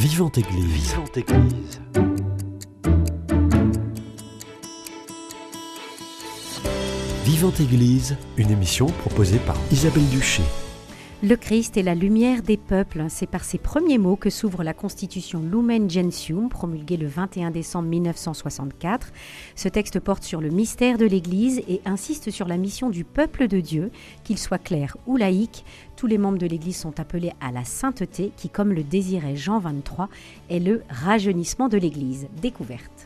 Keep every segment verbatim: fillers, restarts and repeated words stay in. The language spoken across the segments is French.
Vivante Église. Vivante Église. Vivante Église, une émission proposée par Isabelle Duché. Le Christ est la lumière des peuples. C'est par ces premiers mots que s'ouvre la Constitution Lumen Gentium, promulguée le vingt et un décembre mille neuf cent soixante-quatre. Ce texte porte sur le mystère de l'Église et insiste sur la mission du peuple de Dieu, qu'il soit clerc ou laïque. Tous les membres de l'Église sont appelés à la sainteté, qui, comme le désirait Jean vingt-trois, est le rajeunissement de l'Église. Découverte.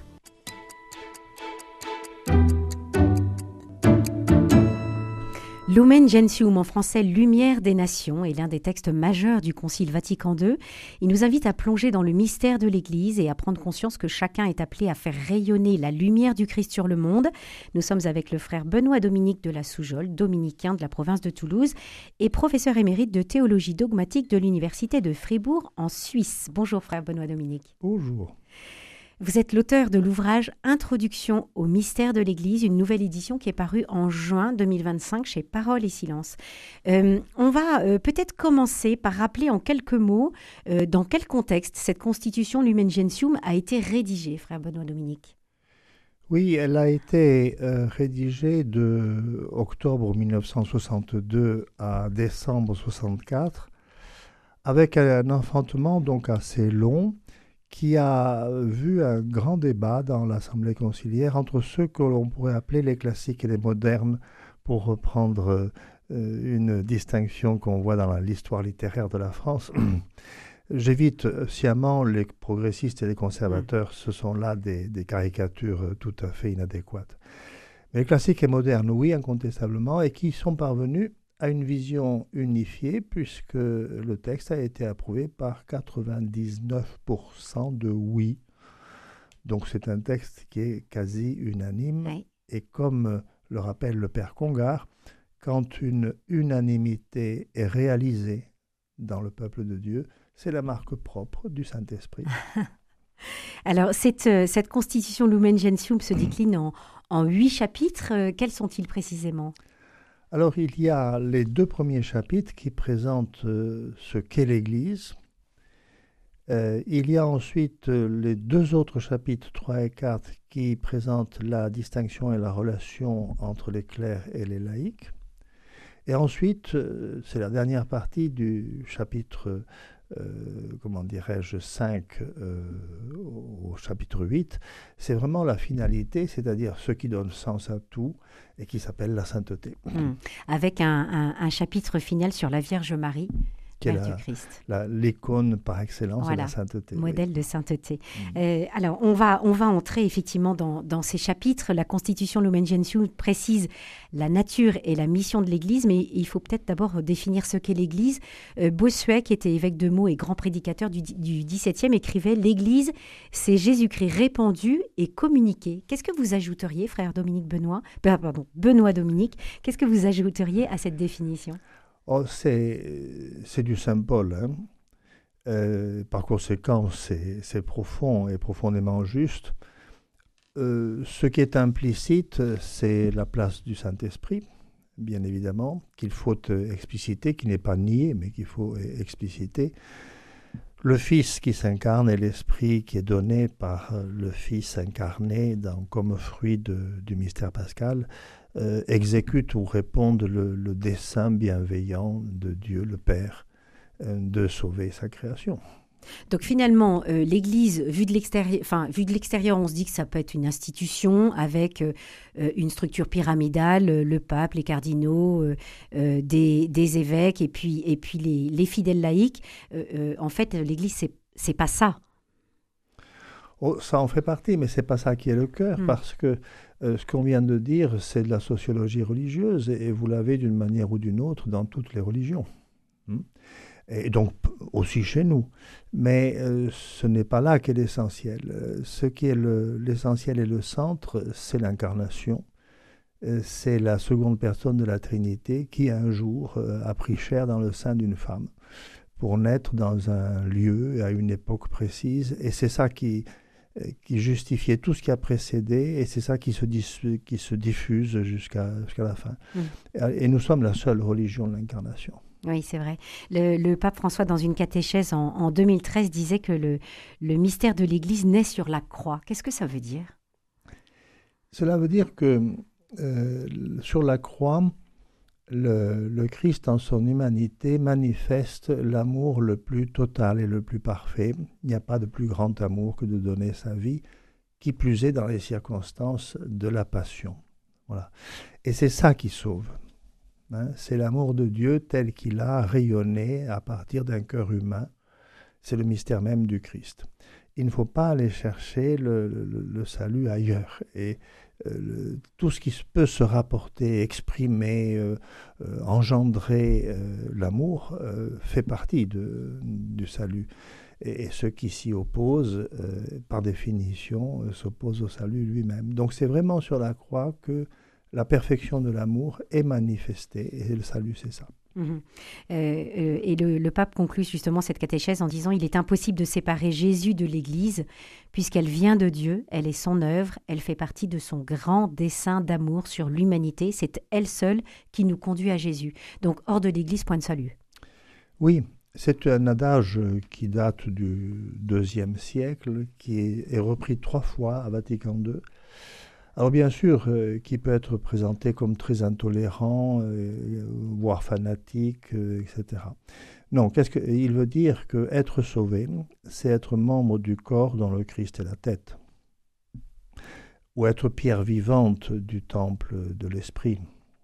Lumen Gentium, en français Lumière des Nations, est l'un des textes majeurs du Concile Vatican deux. Il nous invite à plonger dans le mystère de l'Église et à prendre conscience que chacun est appelé à faire rayonner la lumière du Christ sur le monde. Nous sommes avec le frère Benoît Dominique de la Soujole, dominicain de la province de Toulouse et professeur émérite de théologie dogmatique de l'Université de Fribourg en Suisse. Bonjour frère Benoît Dominique. Bonjour. Vous êtes l'auteur de l'ouvrage « Introduction au mystère de l'Église », une nouvelle édition qui est parue en juin deux mille vingt-cinq chez Parole et Silence. Euh, on va euh, peut-être commencer par rappeler en quelques mots euh, dans quel contexte cette constitution Lumen Gentium a été rédigée, frère Benoît Dominique. Oui, elle a été euh, rédigée de octobre mille neuf cent soixante-deux à décembre soixante-quatre, avec un enfantement donc assez long, qui a vu un grand débat dans l'Assemblée conciliaire entre ceux que l'on pourrait appeler les classiques et les modernes, pour reprendre euh, une distinction qu'on voit dans l'histoire littéraire de la France. J'évite sciemment les progressistes et les conservateurs, ce sont là des, des caricatures tout à fait inadéquates. Mais les classiques et modernes, oui, incontestablement, et qui sont parvenus à une vision unifiée, puisque le texte a été approuvé par quatre-vingt-dix-neuf pour cent de oui. Donc c'est un texte qui est quasi unanime. Oui. Et comme le rappelle le père Congar, quand une unanimité est réalisée dans le peuple de Dieu, c'est la marque propre du Saint-Esprit. Alors cette, cette constitution Lumen Gentium se décline en, en huit chapitres. Quels sont-ils précisément ? Alors, il y a les deux premiers chapitres qui présentent euh, ce qu'est l'Église. Euh, il y a ensuite euh, les deux autres chapitres, trois et quatre, qui présentent la distinction et la relation entre les clercs et les laïcs. Et ensuite, euh, c'est la dernière partie du chapitre, euh, comment dirais-je, cinq euh, au chapitre huit. C'est vraiment la finalité, c'est-à-dire ce qui donne sens à tout, et qui s'appelle la sainteté. Mmh. Avec un, un, un chapitre final sur la Vierge Marie, qui est Mère la, du Christ. La, l'icône par excellence voilà, de la sainteté. Modèle oui. de sainteté. Mmh. Euh, alors, on va, on va entrer effectivement dans, dans ces chapitres. La Constitution Lumen Gentium précise la nature et la mission de l'Église, mais il faut peut-être d'abord définir ce qu'est l'Église. Euh, Bossuet, qui était évêque de Meaux et grand prédicateur du, du dix-septième, écrivait « L'Église, c'est Jésus-Christ répandu et communiqué ». Qu'est-ce que vous ajouteriez, frère Dominique Benoît, euh, pardon, Benoît Dominique, qu'est-ce que vous ajouteriez à cette définition ? Oh, c'est, c'est du Saint Paul. Hein. Euh, par conséquent, c'est, c'est profond et profondément juste. Euh, ce qui est implicite, c'est la place du Saint-Esprit, bien évidemment, qu'il faut expliciter, qui n'est pas nié, mais qu'il faut expliciter. Le Fils qui s'incarne et l'Esprit qui est donné par le Fils incarné dans, comme fruit de, du mystère pascal, euh, exécutent ou répondent le, le dessein bienveillant de Dieu le Père euh, de sauver sa création. Donc finalement, euh, l'Église, vue de l'extérieur, enfin, vue de l'extérieur, on se dit que ça peut être une institution avec euh, une structure pyramidale, euh, le pape, les cardinaux, euh, euh, des, des évêques et puis, et puis les, les fidèles laïcs. Euh, euh, en fait, l'Église, c'est, c'est pas ça. Oh, ça en fait partie, mais c'est pas ça qui est le cœur, mmh. parce que euh, ce qu'on vient de dire, c'est de la sociologie religieuse, et, et vous l'avez d'une manière ou d'une autre dans toutes les religions. Mmh. Et donc aussi chez nous. Mais euh, ce n'est pas là qu'est l'essentiel. Euh, ce qui est le, l'essentiel et le centre, c'est l'incarnation. Euh, c'est la seconde personne de la Trinité qui un jour euh, a pris chair dans le sein d'une femme pour naître dans un lieu à une époque précise. Et c'est ça qui, euh, qui justifiait tout ce qui a précédé, et c'est ça qui se, dis, qui se diffuse jusqu'à, jusqu'à la fin. Mmh. Et, et nous sommes la seule religion de l'incarnation. Oui, c'est vrai. Le, le pape François, dans une catéchèse en, en deux mille treize, disait que le, le mystère de l'Église naît sur la croix. Qu'est-ce que ça veut dire? Cela veut dire que euh, sur la croix, le, le Christ en son humanité manifeste l'amour le plus total et le plus parfait. Il n'y a pas de plus grand amour que de donner sa vie, qui plus est dans les circonstances de la passion. Voilà. Et c'est ça qui sauve. Hein, c'est l'amour de Dieu tel qu'il a rayonné à partir d'un cœur humain. C'est le mystère même du Christ. Il ne faut pas aller chercher le, le, le salut ailleurs. Et euh, le, tout ce qui peut se rapporter, exprimer, euh, euh, engendrer euh, l'amour euh, fait partie de, du salut. Et, et ceux qui s'y opposent, euh, par définition, euh, s'opposent au salut lui-même. Donc c'est vraiment sur la croix que la perfection de l'amour est manifestée, et le salut, c'est ça. Mmh. Euh, euh, et le, le pape conclut justement cette catéchèse en disant « Il est impossible de séparer Jésus de l'Église, puisqu'elle vient de Dieu, elle est son œuvre, elle fait partie de son grand dessein d'amour sur l'humanité, c'est elle seule qui nous conduit à Jésus. Donc hors de l'Église, point de salut. » Oui, c'est un adage qui date du deuxième siècle, qui est, est repris trois fois à Vatican deux. Alors bien sûr, euh, qui peut être présenté comme très intolérant, euh, voire fanatique, euh, et cetera. Non, qu'est-ce que, il veut dire que être sauvé, c'est être membre du corps dont le Christ est la tête, ou être pierre vivante du temple de l'Esprit.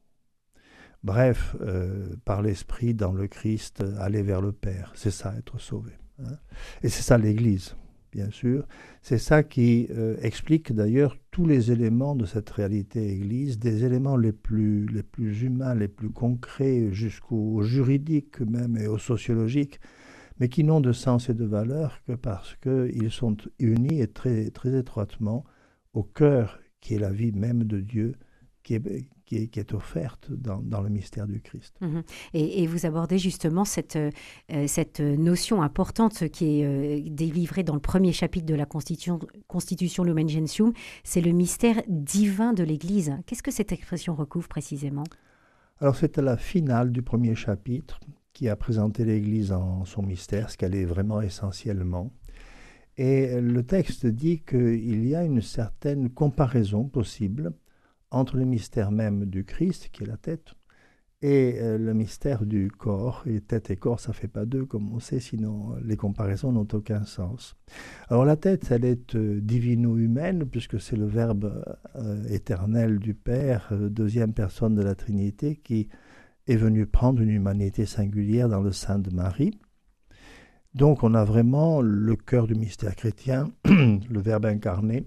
Bref, euh, par l'Esprit dans le Christ, aller vers le Père, c'est ça, être sauvé. Hein. Et c'est ça l'Église. Bien sûr, c'est ça qui euh, explique d'ailleurs tous les éléments de cette réalité Église, des éléments les plus, les plus humains, les plus concrets, jusqu'au juridique même et au sociologique, mais qui n'ont de sens et de valeur que parce qu'ils sont unis et très, très étroitement au cœur qui est la vie même de Dieu, qui est, qui est, qui est offerte dans, dans le mystère du Christ. Mmh. Et, et vous abordez justement cette, euh, cette notion importante qui est euh, délivrée dans le premier chapitre de la Constitution, Constitution Lumen Gentium, c'est le mystère divin de l'Église. Qu'est-ce que cette expression recouvre précisément? Alors c'est à la finale du premier chapitre qui a présenté l'Église en son mystère, ce qu'elle est vraiment essentiellement. Et le texte dit qu'il y a une certaine comparaison possible entre le mystère même du Christ, qui est la tête, et euh, le mystère du corps. Et tête et corps, ça ne fait pas deux, comme on sait, sinon les comparaisons n'ont aucun sens. Alors la tête, elle est euh, divino-humaine, puisque c'est le Verbe euh, éternel du Père, euh, deuxième personne de la Trinité, qui est venu prendre une humanité singulière dans le sein de Marie. Donc on a vraiment le cœur du mystère chrétien, le Verbe incarné,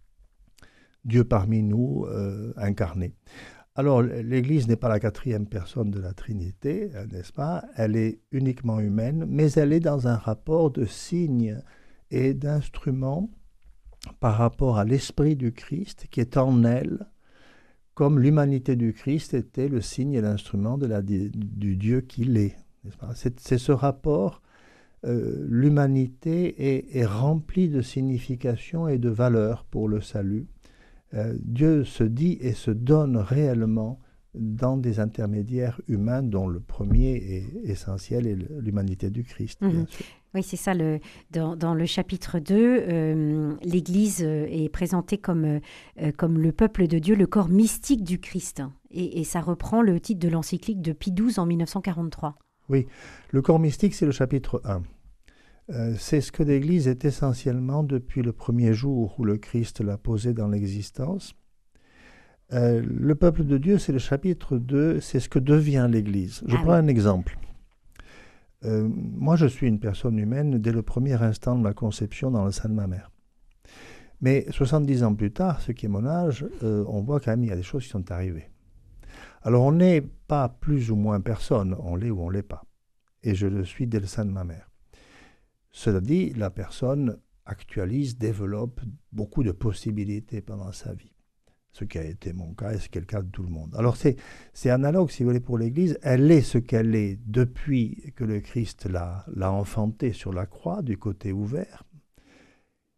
Dieu parmi nous, euh, incarné. Alors, l'Église n'est pas la quatrième personne de la Trinité, n'est-ce pas? Elle est uniquement humaine, mais elle est dans un rapport de signe et d'instrument par rapport à l'Esprit du Christ qui est en elle, comme l'humanité du Christ était le signe et l'instrument de la, du Dieu qu'il est. N'est-ce pas? C'est, c'est ce rapport, euh, l'humanité est, est remplie de signification et de valeur pour le salut. Euh, Dieu se dit et se donne réellement dans des intermédiaires humains dont le premier est essentiel est l'humanité du Christ. Mmh. Bien sûr. Oui, c'est ça. Le, dans, dans le chapitre deux, euh, l'Église est présentée comme, euh, comme le peuple de Dieu, le corps mystique du Christ. Et, et ça reprend le titre de l'encyclique de Pie douze en mille neuf cent quarante-trois. Oui, le corps mystique, c'est le chapitre un. Euh, c'est ce que l'Église est essentiellement depuis le premier jour où le Christ l'a posé dans l'existence. Euh, le peuple de Dieu, c'est le chapitre deux, c'est ce que devient l'Église. Je Ah prends oui. un exemple. Euh, moi, je suis une personne humaine dès le premier instant de ma conception dans le sein de ma mère. Mais soixante-dix ans plus tard, ce qui est mon âge, euh, on voit quand même qu'il y a des choses qui sont arrivées. Alors, on n'est pas plus ou moins personne, on l'est ou on ne l'est pas. Et je le suis dès le sein de ma mère. Cela dit, la personne actualise, développe beaucoup de possibilités pendant sa vie. Ce qui a été mon cas et ce qui est le cas de tout le monde. Alors c'est, c'est analogue, si vous voulez, pour l'Église. Elle est ce qu'elle est depuis que le Christ l'a, l'a enfantée sur la croix, du côté ouvert.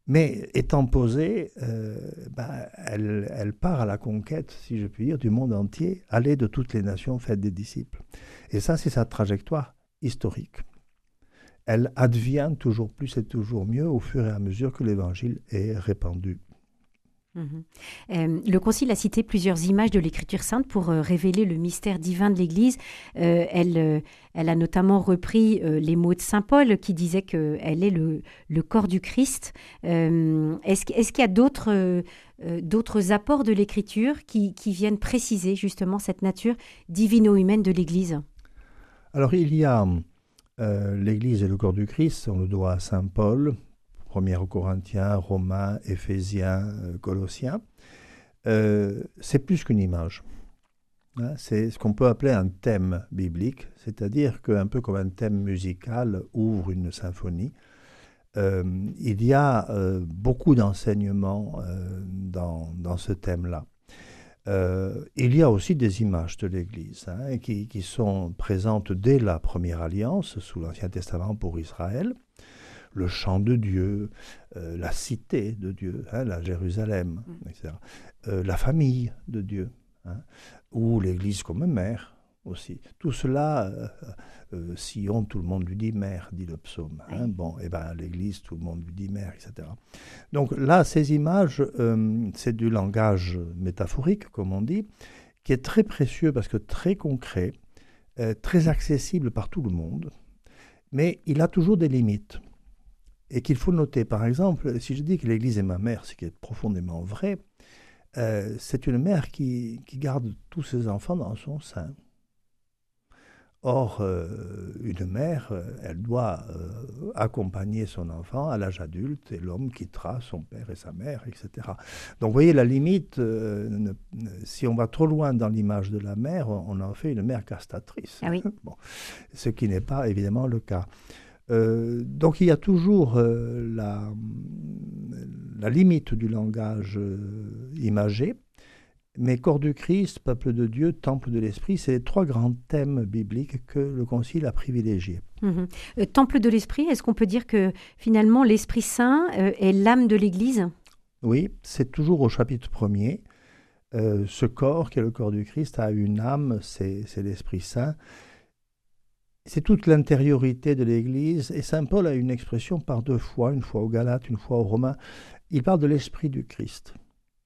Mais étant posée, euh, ben, elle, elle part à la conquête, si je puis dire, du monde entier, aller de toutes les nations, faites des disciples. Et ça, c'est sa trajectoire historique. Elle advient toujours plus et toujours mieux au fur et à mesure que l'Évangile est répandu. Mmh. Euh, le Concile a cité plusieurs images de l'Écriture sainte pour euh, révéler le mystère divin de l'Église. Euh, elle, euh, elle a notamment repris euh, les mots de saint Paul qui disait qu'elle est le, le corps du Christ. Euh, est-ce, est-ce qu'il y a d'autres, euh, d'autres apports de l'Écriture qui, qui viennent préciser justement cette nature divino-humaine de l'Église ? Alors il y a euh, l'Église et le corps du Christ, on le doit à saint Paul, premier aux Corinthiens, Romains, Éphésiens, euh, Colossiens. Euh, c'est plus qu'une image. Hein, c'est ce qu'on peut appeler un thème biblique, c'est-à-dire qu'un peu comme un thème musical ouvre une symphonie, euh, il y a euh, beaucoup d'enseignements euh, dans, dans ce thème-là. Euh, il y a aussi des images de l'Église hein, qui, qui sont présentes dès la première alliance, sous l'Ancien Testament pour Israël. Le chant de Dieu, euh, la cité de Dieu, hein, la Jérusalem, mmh. et cetera. Euh, la famille de Dieu, hein, ou l'Église comme mère aussi. Tout cela, euh, euh, Sion, tout le monde lui dit mère, dit le psaume. Hein. Bon, et ben l'Église, tout le monde lui dit mère, et cetera. Donc là, ces images, euh, c'est du langage métaphorique, comme on dit, qui est très précieux parce que très concret, euh, très accessible par tout le monde, mais il a toujours des limites. Et qu'il faut noter, par exemple, si je dis que l'Église est ma mère, ce qui est profondément vrai, euh, c'est une mère qui, qui garde tous ses enfants dans son sein. Or, euh, une mère, elle doit euh, accompagner son enfant à l'âge adulte et l'homme quittera son père et sa mère, et cetera. Donc, vous voyez, la limite, euh, ne, si on va trop loin dans l'image de la mère, on en fait une mère castratrice. Ah oui. Bon, ce qui n'est pas évidemment le cas. Euh, donc il y a toujours euh, la, la limite du langage euh, imagé, mais corps du Christ, peuple de Dieu, temple de l'Esprit, c'est les trois grands thèmes bibliques que le Concile a privilégiés. Mmh. Euh, temple de l'Esprit, est-ce qu'on peut dire que finalement l'Esprit Saint euh, est l'âme de l'Église ? Oui, c'est toujours au chapitre premier. Euh, ce corps qui est le corps du Christ a une âme, c'est, c'est l'Esprit Saint. C'est toute l'intériorité de l'Église, et saint Paul a une expression par deux fois, une fois aux Galates, une fois aux Romains. Il parle de l'Esprit du Christ.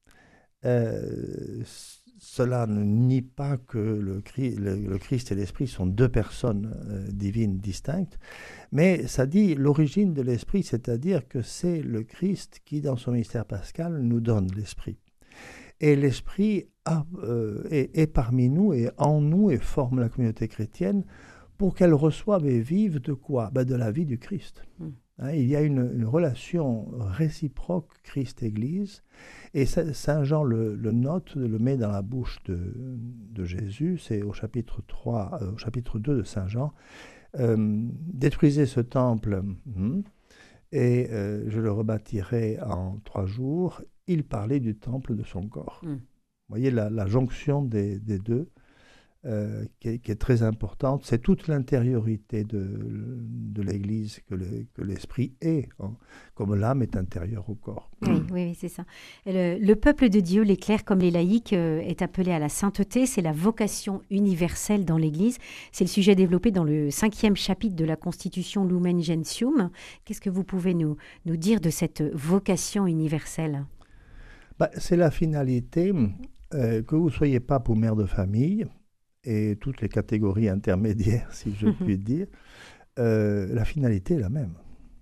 Euh, cela ne nie pas que le, le, le Christ et l'Esprit sont deux personnes euh, divines distinctes, mais ça dit l'origine de l'Esprit, c'est-à-dire que c'est le Christ qui, dans son mystère pascal, nous donne l'Esprit. Et l'Esprit a, euh, est, est parmi nous et en nous et forme la communauté chrétienne, pour qu'elle reçoive et vive de quoi ? Ben de la vie du Christ. Mm. Hein, il y a une, une relation réciproque Christ-Église, et saint Jean le, le note, le met dans la bouche de, de Jésus, c'est au chapitre trois, euh, au chapitre deux de saint Jean, euh, « Détruisez ce temple, hmm, et euh, je le rebâtirai en trois jours. » Il parlait du temple de son corps. Mm. Vous voyez la, la jonction des, des deux. Euh, qui, est, qui est très importante, c'est toute l'intériorité de, de l'Église que, le, que l'Esprit est, hein, comme l'âme est intérieure au corps. Oui, oui, oui, c'est ça. Le, le peuple de Dieu, les clercs comme les laïcs, euh, est appelé à la sainteté, c'est la vocation universelle dans l'Église. C'est le sujet développé dans le cinquième chapitre de la Constitution Lumen Gentium. Qu'est-ce que vous pouvez nous, nous dire de cette vocation universelle ? Bah, c'est la finalité, euh, que vous ne soyez pape ou mère de famille, et toutes les catégories intermédiaires, si je puis dire, euh, la finalité est la même.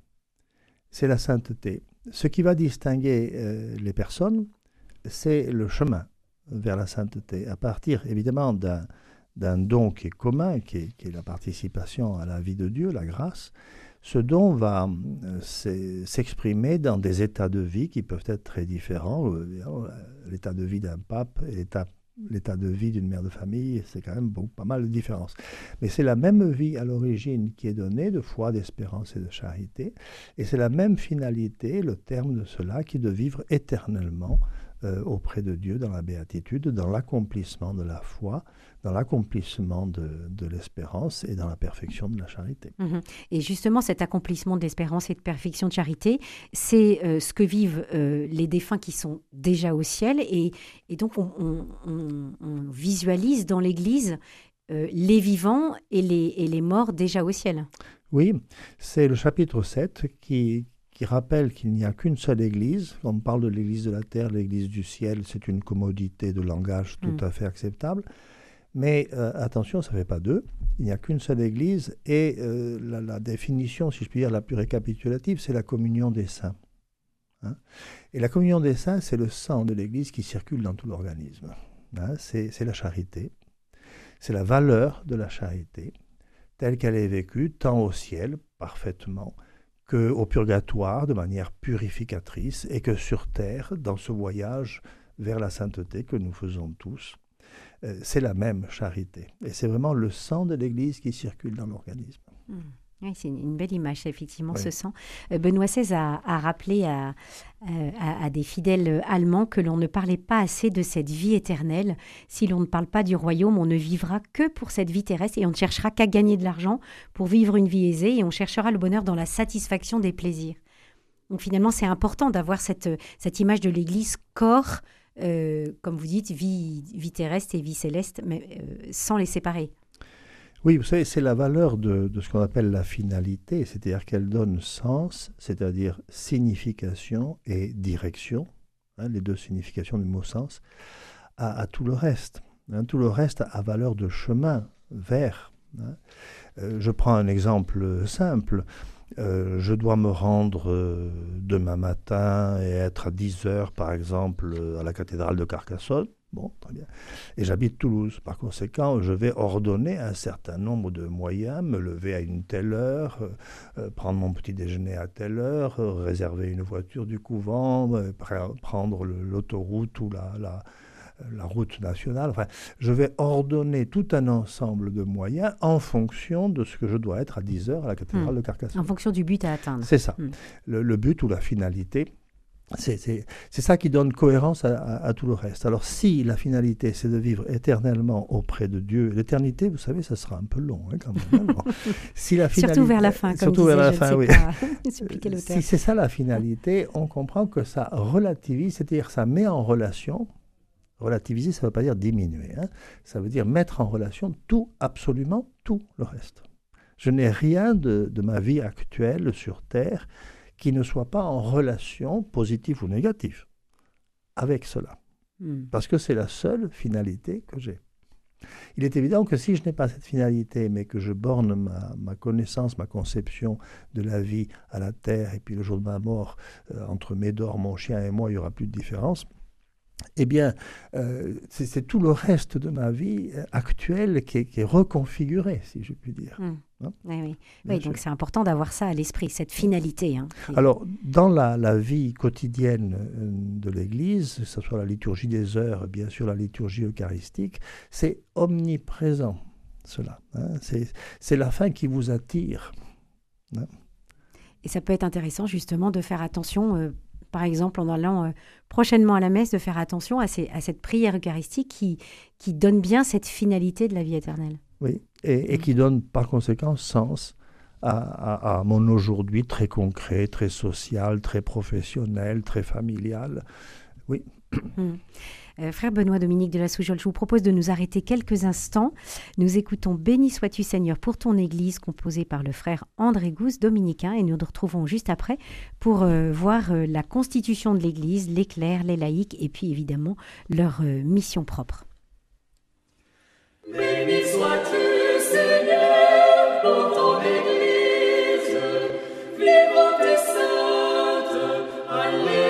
C'est la sainteté. Ce qui va distinguer euh, les personnes, c'est le chemin vers la sainteté, à partir évidemment d'un, d'un don qui est commun, qui est, qui est la participation à la vie de Dieu, la grâce. Ce don va euh, s'exprimer dans des états de vie qui peuvent être très différents. L'état de vie d'un pape et l'état L'état de vie d'une mère de famille, c'est quand même bon, pas mal de différences. Mais c'est la même vie à l'origine qui est donnée, de foi, d'espérance et de charité. Et c'est la même finalité, le terme de cela, qui est de vivre éternellement euh, auprès de Dieu, dans la béatitude, dans l'accomplissement de la foi, dans l'accomplissement de, de l'espérance et dans la perfection de la charité. Mmh. Et justement, cet accomplissement de l'espérance et de perfection de charité, c'est euh, ce que vivent euh, les défunts qui sont déjà au ciel. Et, et donc, on, on, on, on visualise dans l'Église euh, les vivants et les, et les morts déjà au ciel. Oui, c'est le chapitre sept qui, qui rappelle qu'il n'y a qu'une seule Église. On parle de l'Église de la terre, l'Église du ciel, c'est une commodité de langage tout mmh. à fait acceptable. Mais euh, attention, ça ne fait pas deux. Il n'y a qu'une seule Église et euh, la, la définition, si je puis dire, la plus récapitulative, c'est la communion des saints. Hein? Et la communion des saints, c'est le sang de l'Église qui circule dans tout l'organisme. Hein? C'est, c'est la charité. C'est la valeur de la charité, telle qu'elle est vécue, tant au ciel, parfaitement, qu'au purgatoire, de manière purificatrice, et que sur terre, dans ce voyage vers la sainteté que nous faisons tous. C'est la même charité. Et c'est vraiment le sang de l'Église qui circule dans l'organisme. Mmh. Oui, c'est une belle image, effectivement, oui. ce sang. Benoît seize a, a rappelé à, à, à des fidèles allemands que l'on ne parlait pas assez de cette vie éternelle. Si l'on ne parle pas du royaume, on ne vivra que pour cette vie terrestre et on ne cherchera qu'à gagner de l'argent pour vivre une vie aisée et on cherchera le bonheur dans la satisfaction des plaisirs. Donc finalement, c'est important d'avoir cette, cette image de l'Église corps, Euh, comme vous dites, vie, vie terrestre et vie céleste, mais euh, sans les séparer. Oui, vous savez, c'est la valeur de, de ce qu'on appelle la finalité, c'est-à-dire qu'elle donne sens, c'est-à-dire signification et direction, hein, les deux significations du mot sens, à, à tout le reste. Hein, tout le reste a valeur de chemin vers. Hein. Euh, je prends un exemple simple. Euh, je dois me rendre euh, demain matin et être à dix heures, par exemple, euh, à la cathédrale de Carcassonne. Bon, très bien. Et j'habite Toulouse. Par conséquent, je vais ordonner un certain nombre de moyens, me lever à une telle heure, euh, euh, prendre mon petit déjeuner à telle heure, euh, réserver une voiture du couvent, euh, pr- prendre le, l'autoroute ou la... la la route nationale, enfin, je vais ordonner tout un ensemble de moyens en fonction de ce que je dois être à dix heures à la cathédrale mmh. de Carcassonne. En fonction du but à atteindre. C'est ça. Mmh. Le, le but ou la finalité, c'est, c'est, c'est ça qui donne cohérence à, à, à tout le reste. Alors si la finalité, c'est de vivre éternellement auprès de Dieu, l'éternité, vous savez, ça sera un peu long hein, quand même. Bon. Si la finalité, surtout vers la fin, comme surtout disait, vers la je fin, ne oui. sais pas quel auteur. Si c'est ça la finalité, on comprend que ça relativise, c'est-à-dire ça met en relation. Relativiser, ça ne veut pas dire diminuer, hein. Ça veut dire mettre en relation tout, absolument tout le reste. Je n'ai rien de, de ma vie actuelle sur Terre qui ne soit pas en relation, positive ou négative, avec cela. Mm. Parce que c'est la seule finalité que j'ai. Il est évident que si je n'ai pas cette finalité, mais que je borne ma, ma connaissance, ma conception de la vie à la Terre, et puis le jour de ma mort, euh, entre Médor, mon chien et moi, il n'y aura plus de différence. Eh bien, euh, c'est, c'est tout le reste de ma vie euh, actuelle qui est, qui est reconfiguré, si je puis dire. Mmh. Hein? Oui, oui. oui donc c'est important d'avoir ça à l'esprit, cette finalité. Hein, qui... Alors, dans la, la vie quotidienne de l'Église, que ce soit la liturgie des heures, bien sûr la liturgie eucharistique, c'est omniprésent, cela. Hein? C'est, c'est la fin qui vous attire. Hein? Et ça peut être intéressant, justement, de faire attention... Euh, par exemple, en allant euh, prochainement à la messe, de faire attention à, ces, à cette prière eucharistique qui, qui donne bien cette finalité de la vie éternelle. Oui, et, et mmh. qui donne par conséquent sens à, à, à mon aujourd'hui très concret, très social, très professionnel, très familial. Oui. Mmh. Euh, frère Benoît Dominique de la Soujole, je vous propose de nous arrêter quelques instants. Nous écoutons « Béni sois-tu Seigneur pour ton Église » composé par le frère André Gousse, dominicain, et nous nous retrouvons juste après pour euh, voir euh, la constitution de l'Église, les clercs, les laïcs et puis évidemment leur euh, mission propre. Béni sois-tu Seigneur pour ton Église, vivante et sainte, Alléluia.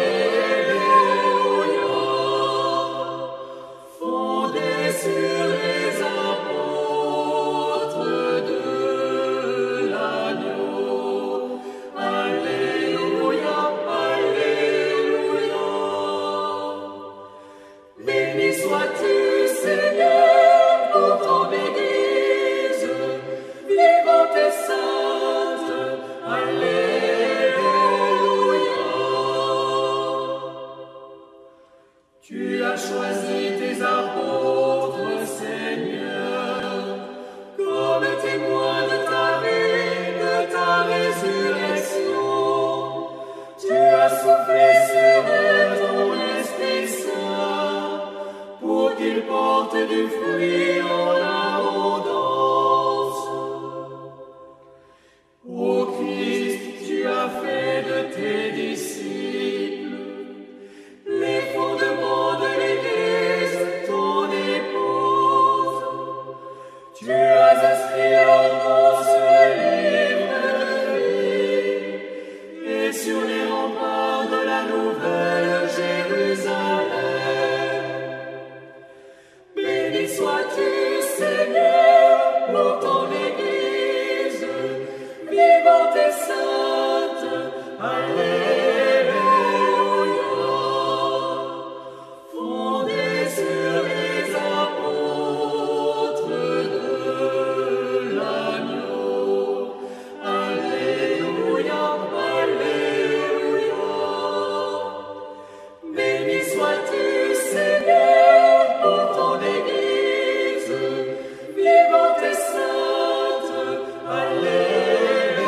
Sur les apôtres de l'agneau, Alléluia, Alléluia. Béni sois-tu, Seigneur, pour ton Église, vivante et vivante et sainte, Alléluia. Fondée sur les apôtres de l'agneau, Alléluia, Alléluia. Béni sois-tu, Seigneur, pour ton Église, vivante et sainte, Alléluia.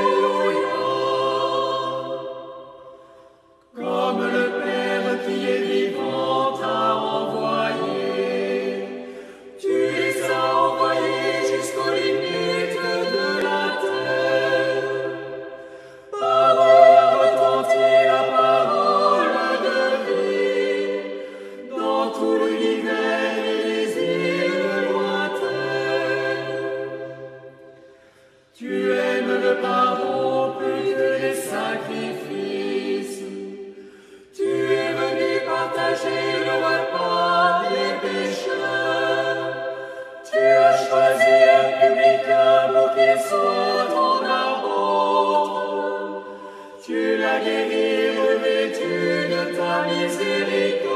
Comme le Père qui est vivant t'a envoyé, tu les as envoyés jusqu'aux limites de la terre. Par eux retentit la parole de vie dans tout l'univers et les îles lointaines. Tu aimes le pardon plus que les sacrifices. Tu es venu partager le repas des pécheurs. Tu as choisi un publicain pour qu'il soit ton apôtre. Tu l'as guéri, revêtu de ta miséricorde.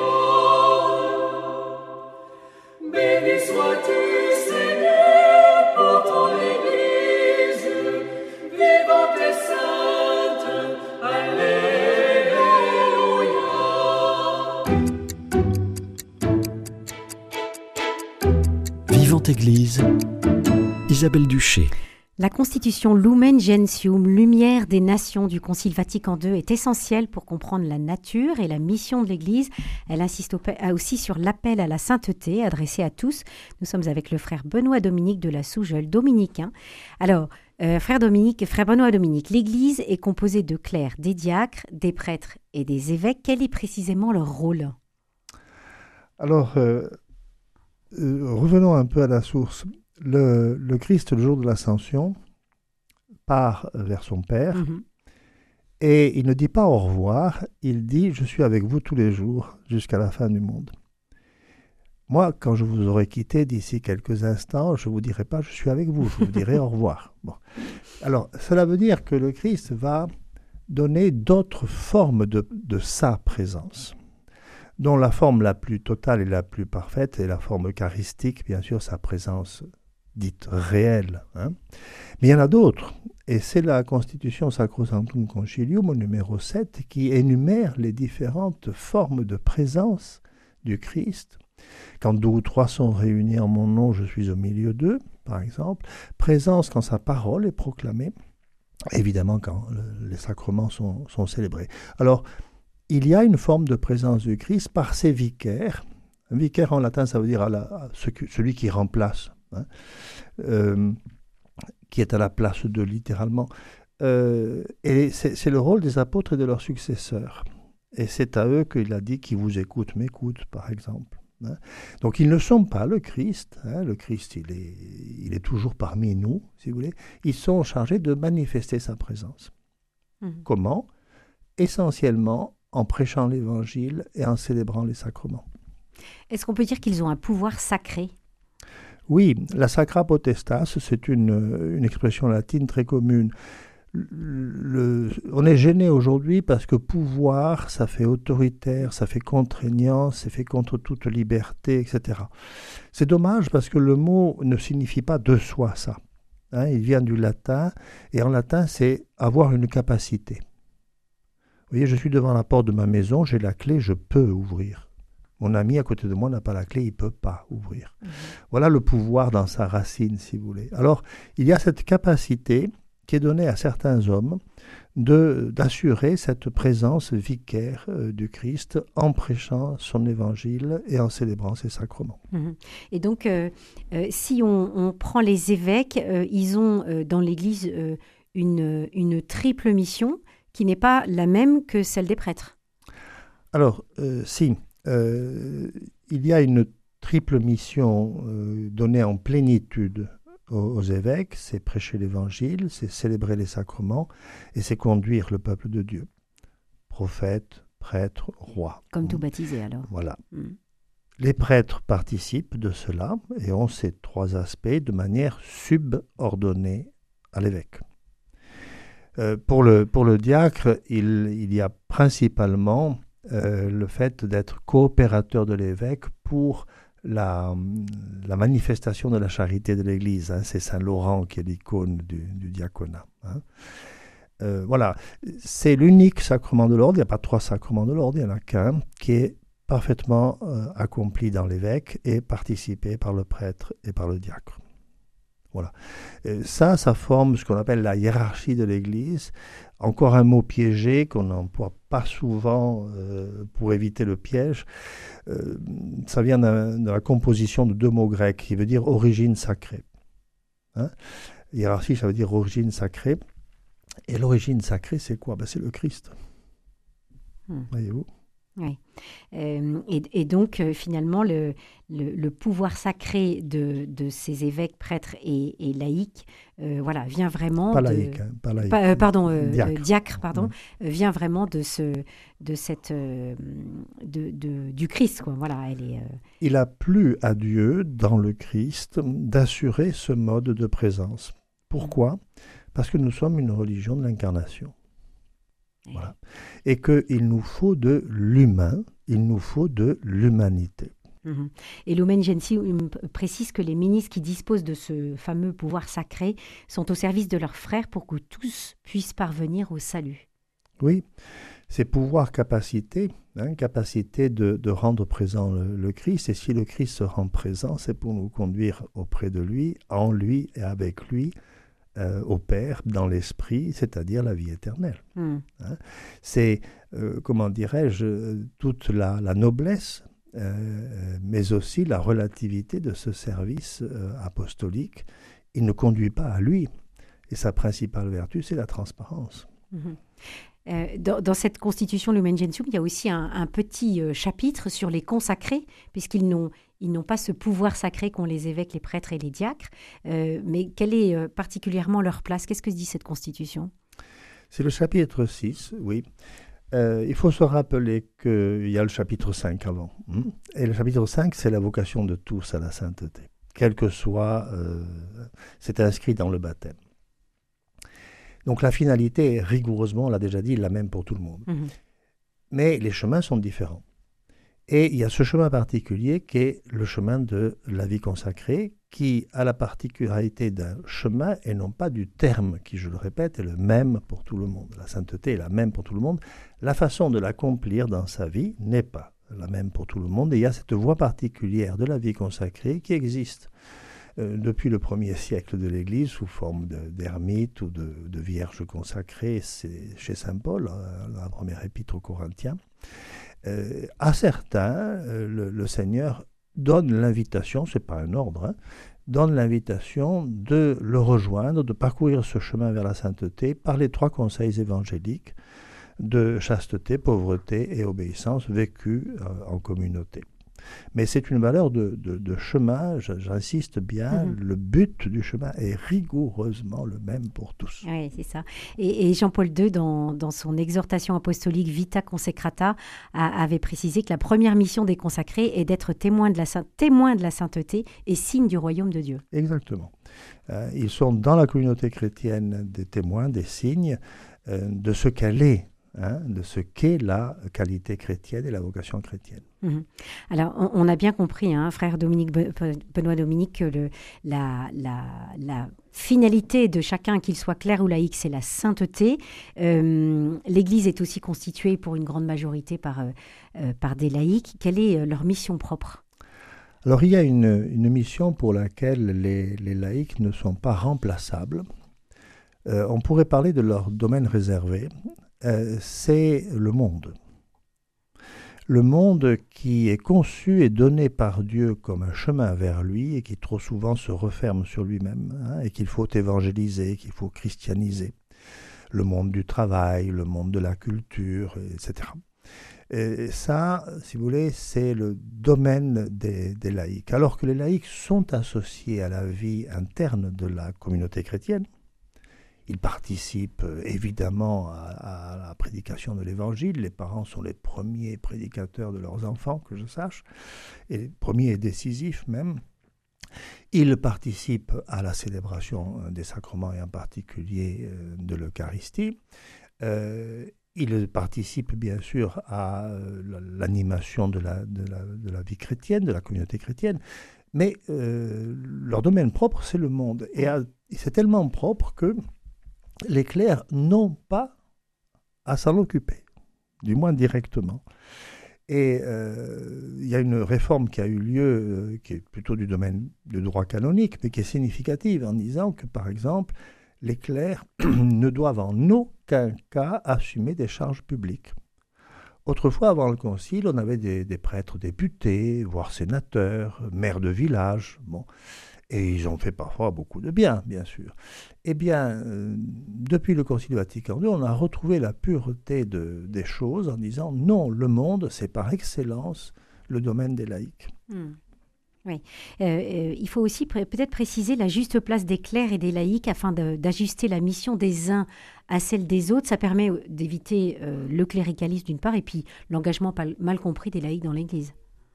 Béni sois-tu, Seigneur, pour ton Église, vivante et sainte. Alléluia. Vivante Église, Isabelle Duché. La constitution Lumen Gentium, lumière des nations du Concile Vatican deux, est essentielle pour comprendre la nature et la mission de l'Église. Elle insiste au- aussi sur l'appel à la sainteté adressé à tous. Nous sommes avec le frère Benoît Dominique de la Soujeule, dominicain. Alors, euh, frère Dominique, frère Benoît Dominique, l'Église est composée de clercs, des diacres, des prêtres et des évêques. Quel est précisément leur rôle ? Alors, euh, euh, revenons un peu à la source. Le, le Christ, le jour de l'Ascension, part vers son Père Mhm. et il ne dit pas au revoir, il dit « Je suis avec vous tous les jours jusqu'à la fin du monde ». Moi, quand je vous aurai quitté d'ici quelques instants, je ne vous dirai pas « Je suis avec vous », je vous dirai « Au revoir ». Bon. Alors, cela veut dire que le Christ va donner d'autres formes de, de sa présence, dont la forme la plus totale et la plus parfaite est la forme eucharistique, bien sûr, sa présence dite réelle. Hein. Mais il y en a d'autres, et c'est la Constitution Sacrosanctum Concilium, au numéro sept, qui énumère les différentes formes de présence du Christ. Quand deux ou trois sont réunis en mon nom, je suis au milieu d'eux, par exemple. Présence quand sa parole est proclamée, évidemment quand le, les sacrements sont, sont célébrés. Alors, il y a une forme de présence du Christ par ses vicaires. Un vicaire en latin, ça veut dire à la, à ce que, celui qui remplace, hein, euh, qui est à la place de, littéralement. Euh, et c'est, c'est le rôle des apôtres et de leurs successeurs. Et c'est à eux qu'il a dit « qui vous écoute m'écoute », par exemple. Hein. Donc ils ne sont pas le Christ. Hein. Le Christ, il est, il est toujours parmi nous, si vous voulez. Ils sont chargés de manifester sa présence. Mmh. Comment ? Essentiellement en prêchant l'Évangile et en célébrant les sacrements. Est-ce qu'on peut dire qu'ils ont un pouvoir sacré ? Oui, la sacra potestas, c'est une, une expression latine très commune. Le, on est gêné aujourd'hui parce que pouvoir, ça fait autoritaire, ça fait contraignant, ça fait contre toute liberté, et cetera. C'est dommage parce que le mot ne signifie pas de soi ça. Hein, il vient du latin, et en latin, c'est avoir une capacité. Vous voyez, je suis devant la porte de ma maison, j'ai la clé, je peux ouvrir. Mon ami à côté de moi n'a pas la clé, il ne peut pas ouvrir. Mmh. Voilà le pouvoir dans sa racine, si vous voulez. Alors, il y a cette capacité qui est donnée à certains hommes de, d'assurer cette présence vicaire euh, du Christ en prêchant son évangile et en célébrant ses sacrements. Mmh. Et donc, euh, euh, si on, on prend les évêques, euh, ils ont euh, dans l'Église euh, une, une triple mission qui n'est pas la même que celle des prêtres. Alors, euh, si, euh, il y a une triple mission euh, donnée en plénitude aux, aux évêques, c'est prêcher l'Évangile, c'est célébrer les sacrements et c'est conduire le peuple de Dieu. Prophète, prêtre, roi. Comme mmh. tout baptisé alors. Voilà. Mmh. Les prêtres participent de cela et ont ces trois aspects de manière subordonnée à l'évêque. Euh, pour, le, pour le diacre, il, il y a principalement euh, le fait d'être coopérateur de l'évêque pour la, la manifestation de la charité de l'Église. Hein. C'est Saint Laurent qui est l'icône du, du diaconat. Hein. Euh, voilà, c'est l'unique sacrement de l'ordre. Il n'y a pas trois sacrements de l'ordre, il n'y en a qu'un qui est parfaitement euh, accompli dans l'évêque et participé par le prêtre et par le diacre. Voilà. Et ça, ça forme ce qu'on appelle la hiérarchie de l'Église. Encore un mot piégé qu'on n'emploie pas souvent euh, pour éviter le piège. Euh, ça vient de la composition de deux mots grecs qui veut dire origine sacrée. Hein? Hiérarchie, ça veut dire origine sacrée. Et l'origine sacrée, c'est quoi? Ben, c'est le Christ. Hmm. Voyez-vous? Oui. Euh, et, et donc, euh, finalement, le, le, le pouvoir sacré de, de ces évêques, prêtres et, et laïcs, euh, voilà, vient vraiment pas de... Laïque, hein, pas laïque. Pas, euh, pardon, euh, diacre. Euh, diacre, pardon, mmh. euh, vient vraiment de, ce, de cette... Euh, de, de, du Christ, quoi. Voilà, elle est... Euh... Il a plu à Dieu, dans le Christ, d'assurer ce mode de présence. Pourquoi? mmh. Parce que nous sommes une religion de l'incarnation. Voilà. Et qu'il nous faut de l'humain, il nous faut de l'humanité. Mmh. Et Lumen Gentium précise que les ministres qui disposent de ce fameux pouvoir sacré sont au service de leurs frères pour que tous puissent parvenir au salut. Oui, c'est pouvoir capacité, hein, capacité de, de rendre présent le, le Christ. Et si le Christ se rend présent, c'est pour nous conduire auprès de lui, en lui et avec lui, Euh, au Père, dans l'Esprit, c'est-à-dire la vie éternelle. Mm. Hein? C'est, euh, comment dirais-je, toute la, la noblesse, euh, mais aussi la relativité de ce service euh, apostolique. Il ne conduit pas à lui. Et sa principale vertu, c'est la transparence. Mm-hmm. Euh, dans, dans cette constitution Lumen Gentium, il y a aussi un, un petit euh, chapitre sur les consacrés, puisqu'ils n'ont, ils n'ont pas ce pouvoir sacré qu'ont les évêques, les prêtres et les diacres. Euh, mais quelle est euh, particulièrement leur place? Qu'est-ce que dit cette constitution? C'est le chapitre six, oui. Euh, il faut se rappeler qu'il y a le chapitre cinq avant. Hein? Et le chapitre cinq, c'est la vocation de tous à la sainteté. Quel que soit, euh, c'est inscrit dans le baptême. Donc la finalité est rigoureusement, on l'a déjà dit, la même pour tout le monde. Mmh. Mais les chemins sont différents. Et il y a ce chemin particulier qui est le chemin de la vie consacrée, qui a la particularité d'un chemin et non pas du terme, qui, je le répète, est le même pour tout le monde. La sainteté est la même pour tout le monde. La façon de l'accomplir dans sa vie n'est pas la même pour tout le monde. Et il y a cette voie particulière de la vie consacrée qui existe Euh, depuis le premier siècle de l'Église, sous forme de, d'ermite ou de, de vierge consacrée, c'est chez saint Paul, euh, dans la première épître aux Corinthiens. Euh, à certains, euh, le, le Seigneur donne l'invitation, ce n'est pas un ordre, hein, donne l'invitation de le rejoindre, de parcourir ce chemin vers la sainteté par les trois conseils évangéliques de chasteté, pauvreté et obéissance vécus euh, en communauté. Mais c'est une valeur de, de, de chemin, j'insiste bien, mmh. le but du chemin est rigoureusement le même pour tous. Oui, c'est ça. Et, et Jean-Paul deux, dans, dans son exhortation apostolique Vita Consecrata, a, avait précisé que la première mission des consacrés est d'être témoins de la, témoin de la sainteté et signe du royaume de Dieu. Exactement. Euh, ils sont dans la communauté chrétienne des témoins, des signes euh, de ce qu'elle est. Hein, de ce qu'est la qualité chrétienne et la vocation chrétienne. Mmh. Alors, on, on a bien compris, hein, frère Dominique, Benoît Dominique, que le, la, la, la finalité de chacun, qu'il soit clerc ou laïque, c'est la sainteté. Euh, L'Église est aussi constituée pour une grande majorité par, euh, par des laïcs. Quelle est euh, leur mission propre? Alors, il y a une, une mission pour laquelle les, les laïcs ne sont pas remplaçables. Euh, on pourrait parler de leur domaine réservé. Euh, c'est le monde. Le monde qui est conçu et donné par Dieu comme un chemin vers lui et qui trop souvent se referme sur lui-même, hein, et qu'il faut évangéliser, qu'il faut christianiser. Le monde du travail, le monde de la culture, et cetera. Et ça, si vous voulez, c'est le domaine des, des laïcs. Alors que les laïcs sont associés à la vie interne de la communauté chrétienne. Ils participent euh, évidemment à, à la prédication de l'Évangile. Les parents sont les premiers prédicateurs de leurs enfants, que je sache, et les premiers et décisifs même. Il participe à la célébration des sacrements et en particulier euh, de l'Eucharistie. Euh, il participe bien sûr à euh, l'animation de la, de, la, de la vie chrétienne, de la communauté chrétienne, mais euh, leur domaine propre, c'est le monde. Et, à, et c'est tellement propre que les clercs n'ont pas à s'en occuper, du moins directement. Et euh, il y a une réforme qui a eu lieu, euh, qui est plutôt du domaine du droit canonique, mais qui est significative en disant que, par exemple, les clercs ne doivent en aucun cas assumer des charges publiques. Autrefois, avant le Concile, on avait des, des prêtres députés, voire sénateurs, maires de village, bon, et ils ont fait parfois beaucoup de bien, bien sûr. Eh bien, euh, depuis le Concile Vatican deux, on a retrouvé la pureté de, des choses en disant non, le monde, c'est par excellence le domaine des laïcs. Mmh. Oui. Euh, euh, il faut aussi pr- peut-être préciser la juste place des clercs et des laïcs afin de, d'ajuster la mission des uns à celle des autres. Ça permet d'éviter euh, le cléricalisme d'une part et puis l'engagement pal- mal compris des laïcs dans l'Église.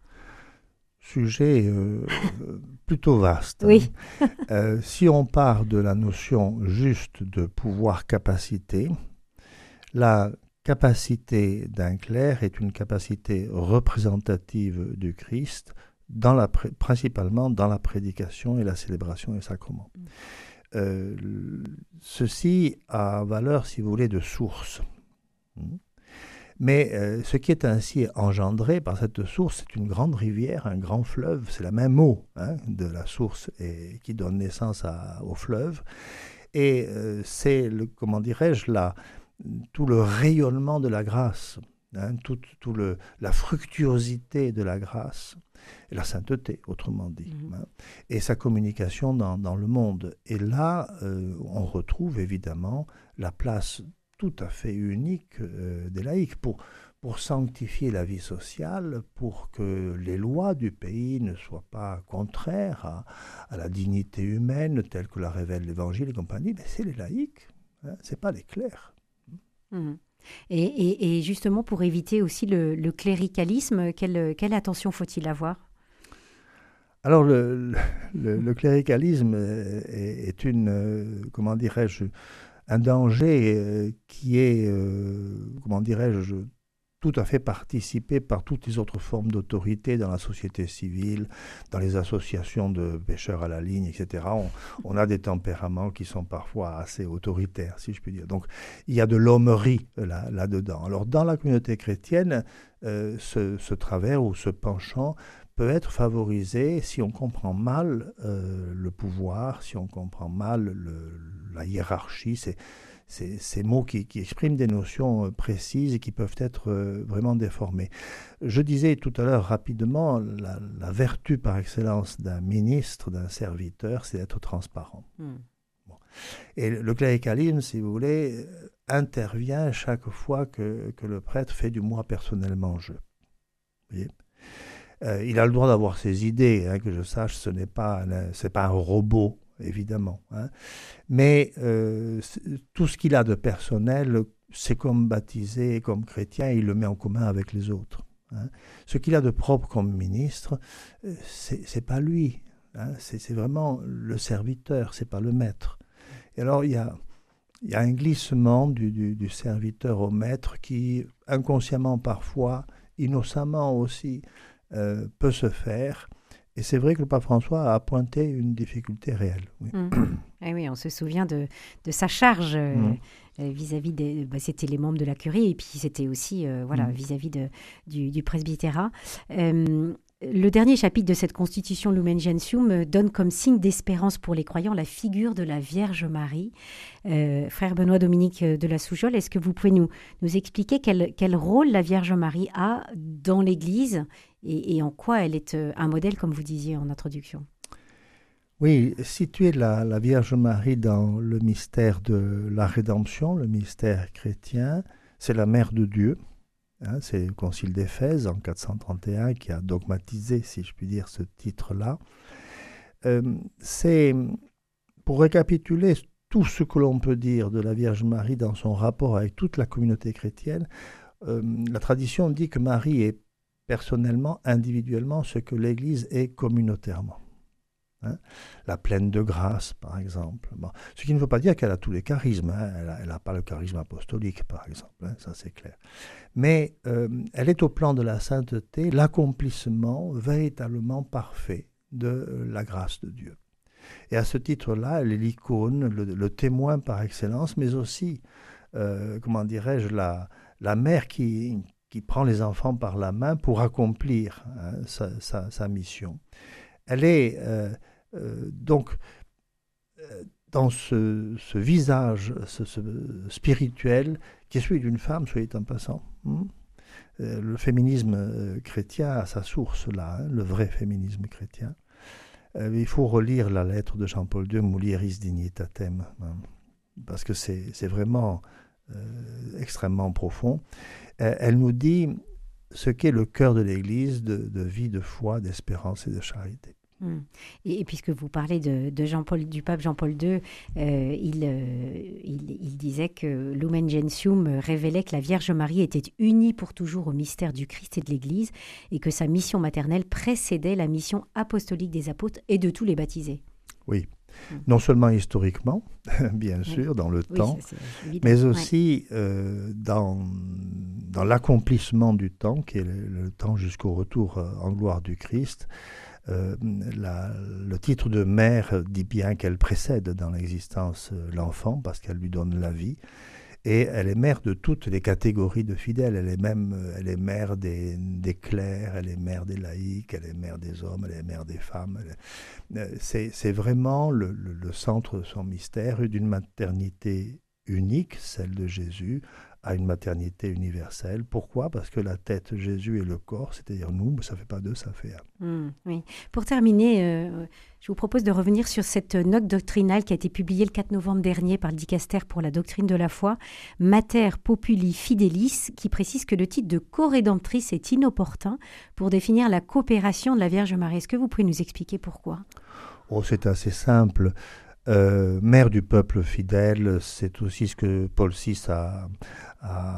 Sujet euh, plutôt vaste. Oui. Hein. Euh, si on part de la notion juste de pouvoir-capacité, la capacité d'un clerc est une capacité représentative du Christ, dans la pré- principalement dans la prédication et la célébration des sacrements. Mmh. Euh, ceci a valeur, si vous voulez, de source. Mmh. Mais euh, ce qui est ainsi engendré par cette source, c'est une grande rivière, un grand fleuve, c'est la même eau hein, de la source et, qui donne naissance à, au fleuve. Et euh, c'est, le, comment dirais-je, la, tout le rayonnement de la grâce, hein, tout, tout le, la fructuosité de la grâce, et la sainteté, autrement dit, mmh. hein, et sa communication dans, dans le monde. Et là, euh, on retrouve évidemment la place tout à fait unique euh, des laïcs pour, pour sanctifier la vie sociale, pour que les lois du pays ne soient pas contraires à, à la dignité humaine telle que la révèle l'Évangile et compagnie. Mais c'est les laïcs, hein, c'est pas les clercs. Mmh. Et, et, et justement, pour éviter aussi le, le cléricalisme, quelle, quelle attention faut-il avoir ? Alors, le, le, le cléricalisme est, est une, euh, comment dirais-je, un danger euh, qui est, euh, comment dirais-je, tout à fait participé par toutes les autres formes d'autorité dans la société civile, dans les associations de pêcheurs à la ligne, et cetera. On, on a des tempéraments qui sont parfois assez autoritaires, si je puis dire. Donc, il y a de l'hommerie là, là-dedans. Alors, dans la communauté chrétienne, euh, ce, ce travers ou ce penchant peut être favorisé si on comprend mal euh, le pouvoir, si on comprend mal le, la hiérarchie, c'est, c'est, ces mots qui, qui expriment des notions euh, précises et qui peuvent être euh, vraiment déformés. Je disais tout à l'heure rapidement, la, la vertu par excellence d'un ministre, d'un serviteur, c'est d'être transparent. Mm. Bon. Et le cléricalisme, si vous voulez, intervient chaque fois que, que le prêtre fait du moi personnellement je. Vous voyez ? Euh, il a le droit d'avoir ses idées, hein, que je sache, ce n'est pas un, c'est pas un robot, évidemment. Hein. Mais euh, tout ce qu'il a de personnel, c'est comme baptisé, comme chrétien, il le met en commun avec les autres. Hein. Ce qu'il a de propre comme ministre, c'est, c'est pas lui. Hein. C'est, c'est vraiment le serviteur, c'est pas le maître. Et alors, il y a, il y a un glissement du, du, du serviteur au maître qui, inconsciemment parfois, innocemment aussi, Euh, peut se faire. Et c'est vrai que le pape François a pointé une difficulté réelle. Oui, mmh. Et oui, on se souvient de, de sa charge euh, mmh. euh, vis-à-vis des... Bah, c'était les membres de la curie et puis c'était aussi euh, voilà, mmh. vis-à-vis de, du, du presbytérat. Euh, le dernier chapitre de cette constitution Lumen Gentium donne comme signe d'espérance pour les croyants la figure de la Vierge Marie. Euh, frère Benoît Dominique de la Soujolle, est-ce que vous pouvez nous, nous expliquer quel, quel rôle la Vierge Marie a dans l'Église et, et en quoi elle est un modèle, comme vous disiez en introduction? Oui, situer la, la Vierge Marie dans le mystère de la rédemption, le mystère chrétien, c'est la mère de Dieu. Hein, c'est le Concile d'Éphèse en quatre cent trente et un qui a dogmatisé, si je puis dire, ce titre-là. Euh, c'est, pour récapituler tout ce que l'on peut dire de la Vierge Marie dans son rapport avec toute la communauté chrétienne, euh, la tradition dit que Marie est personnellement, individuellement, ce que l'Église est communautairement. Hein, la pleine de grâce, par exemple. Bon. Ce qui ne veut pas dire qu'elle a tous les charismes. Hein. Elle n'a pas le charisme apostolique, par exemple. Hein, ça, c'est clair. Mais euh, elle est au plan de la sainteté, l'accomplissement véritablement parfait de la grâce de Dieu. Et à ce titre-là, elle est l'icône, le, le témoin par excellence, mais aussi, euh, comment dirais-je, la, la mère qui, qui prend les enfants par la main pour accomplir hein, sa, sa, sa mission. Elle est... Euh, Euh, donc, euh, dans ce, ce visage ce, ce spirituel, qui est celui d'une femme, soit dit en passant, hein, euh, le féminisme euh, chrétien a sa source là, hein, le vrai féminisme chrétien. Euh, il faut relire la lettre de Jean-Paul deux, Mulieris dignitatem, hein, parce que c'est, c'est vraiment euh, extrêmement profond. Euh, elle nous dit ce qu'est le cœur de l'Église, de, de vie, de foi, d'espérance et de charité. Et, et puisque vous parlez de, de Jean-Paul, du pape Jean-Paul deux, euh, il, euh, il, il disait que Lumen Gentium révélait que la Vierge Marie était unie pour toujours au mystère du Christ et de l'Église et que sa mission maternelle précédait la mission apostolique des apôtres et de tous les baptisés. Oui, mmh. non seulement historiquement, bien oui. sûr, dans le oui, temps, ça, mais aussi ouais. euh, dans, dans l'accomplissement du temps, qui est le, le temps jusqu'au retour en gloire du Christ. Euh, la, le titre de mère dit bien qu'elle précède dans l'existence euh, l'enfant parce qu'elle lui donne la vie et elle est mère de toutes les catégories de fidèles. Elle est même euh, elle est mère des, des clercs, elle est mère des laïcs, elle est mère des hommes, elle est mère des femmes. Elle est, euh, c'est, c'est vraiment le, le, le centre de son mystère, d'une maternité unique, celle de Jésus, à une maternité universelle. Pourquoi ? Parce que la tête, Jésus, et le corps, c'est-à-dire nous, ça ne fait pas deux, ça fait un. Mmh, oui. Pour terminer, euh, je vous propose de revenir sur cette note doctrinale qui a été publiée le quatre novembre dernier par le Dicaster pour la doctrine de la foi, Mater Populi Fidelis, qui précise que le titre de co-rédemptrice est inopportun pour définir la coopération de la Vierge Marie. Est-ce que vous pouvez nous expliquer pourquoi ? Oh, c'est assez simple. Euh, mère du peuple fidèle, c'est aussi ce que Paul six a, a,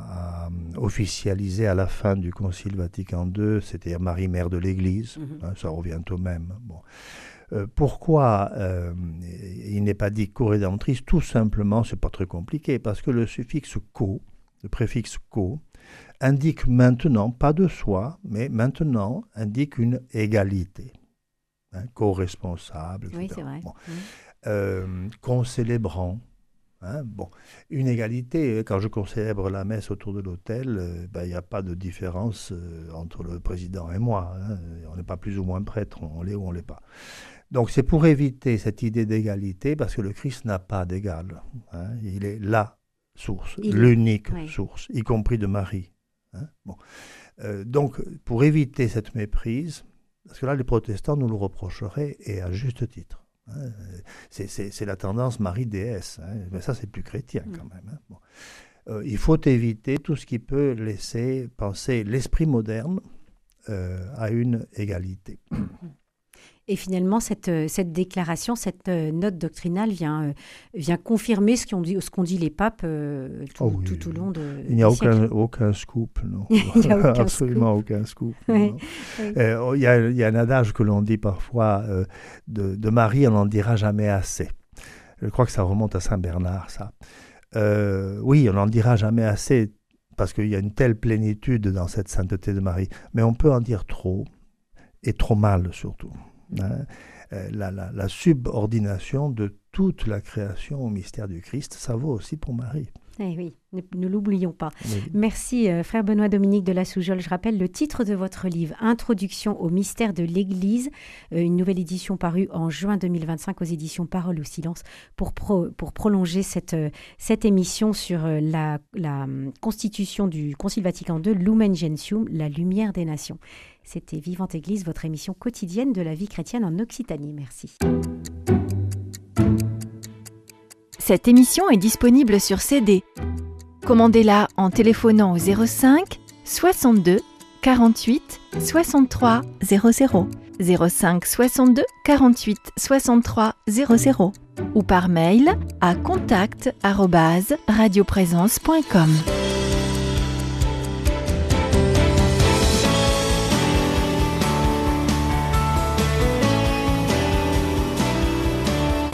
a officialisé à la fin du Concile Vatican deux, c'est-à-dire Marie, mère de l'Église, mmh. hein, ça revient au même. Bon. Euh, pourquoi euh, il n'est pas dit co-rédemptrice ? Tout simplement, c'est pas très compliqué, parce que le suffixe co, le préfixe co, indique maintenant, pas de soi, mais maintenant indique une égalité. Hein, co-responsable, et cetera. Oui, c'est vrai. Bon. Mmh. Euh, concélébrant. Hein, bon. Une égalité, quand je concélèbre la messe autour de l'autel, il euh, ben, n'y a pas de différence euh, entre le président et moi. Hein. On n'est pas plus ou moins prêtre, on l'est ou on ne l'est pas. Donc c'est pour éviter cette idée d'égalité, parce que le Christ n'a pas d'égal. Hein. Il est la source, il l'unique est... oui. source, y compris de Marie. Hein. Bon. Euh, donc pour éviter cette méprise, parce que là les protestants nous le reprocheraient, et à juste titre. Hein, c'est, c'est, c'est la tendance Marie-déesse, hein, mais ça c'est plus chrétien quand même. Hein. Bon. Euh, il faut éviter tout ce qui peut laisser penser l'esprit moderne euh, à une égalité. Et finalement, cette, cette déclaration, cette note doctrinale vient, euh, vient confirmer ce qu'ont dit, ce qu'ont dit les papes euh, tout, oh oui. tout au long de Il n'y a aucun, aucun scoop, non. Il n'y a aucun Absolument scoop. aucun scoop. Oui. Oui. Euh, il, y a, il y a un adage que l'on dit parfois, euh, de, de Marie, on n'en dira jamais assez. Je crois que ça remonte à Saint Bernard, ça. Euh, oui, on n'en dira jamais assez, parce qu'il y a une telle plénitude dans cette sainteté de Marie. Mais on peut en dire trop, et trop mal surtout. Hein, la, la, la subordination de toute la création au mystère du Christ, ça vaut aussi pour Marie. Eh oui, ne, ne l'oublions pas. Oui. Merci, euh, frère Benoît Dominique de la Soujole. Je rappelle le titre de votre livre, Introduction au mystère de l'Église, euh, une nouvelle édition parue en juin deux mille vingt-cinq aux éditions Parole au Silence, pour, pro, pour prolonger cette, euh, cette émission sur euh, la, la constitution du Concile Vatican deux, Lumen Gentium, la lumière des nations. C'était Vivante Église, votre émission quotidienne de la vie chrétienne en Occitanie. Merci. Cette émission est disponible sur C D. Commandez-la en téléphonant au zéro cinq soixante-deux quarante-huit soixante-trois zéro zéro, zéro cinq soixante-deux quarante-huit soixante-trois zéro zéro ou par mail à contact arobase radioprésence point com.